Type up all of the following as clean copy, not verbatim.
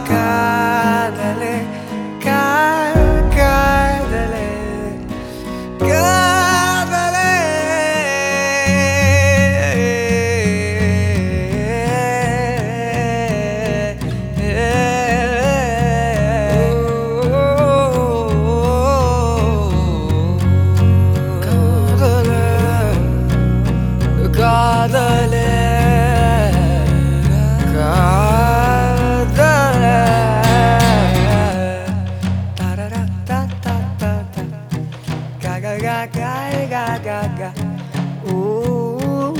காதலே காதலே காதலே காதலே ga. Ooh,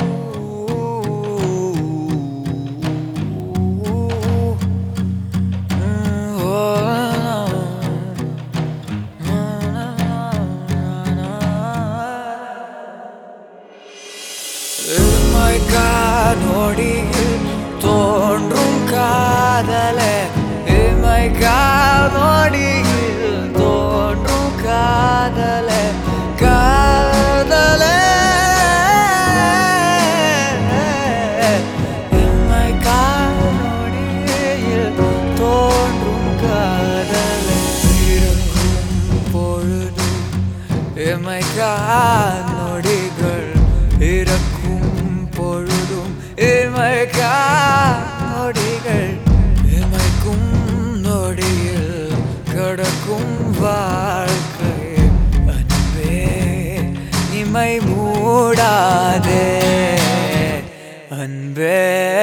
my God, நொடியில் தோன்றும் காதலே my God, நொடியில் தோன்றும் காதலே காதலே my God, நொடியில் தோன்றும் காதலே இருக்கும் பொழுதும் my God, நொடிகள் இறக்கும் பொழுதும் இமைக்கா நொடிகள் இமைக்கும் நொடியில் கடக்கும் வாழ்க்கை அன்பே இமை மூடாதே அன்பே